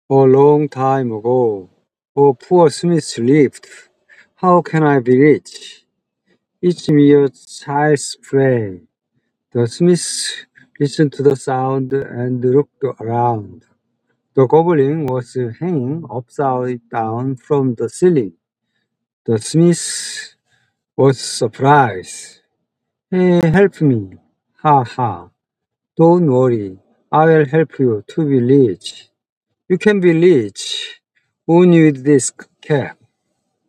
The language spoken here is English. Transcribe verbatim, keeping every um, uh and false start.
A long time ago, a poor smith lived. How can I be rich? It's mere child's play. The smith listened to the sound and looked around. The goblin was hanging upside down from the ceiling. The smith was surprised. Hey, help me. Ha ha. Don't worry. I will help you to be rich. You can be rich only with this cap.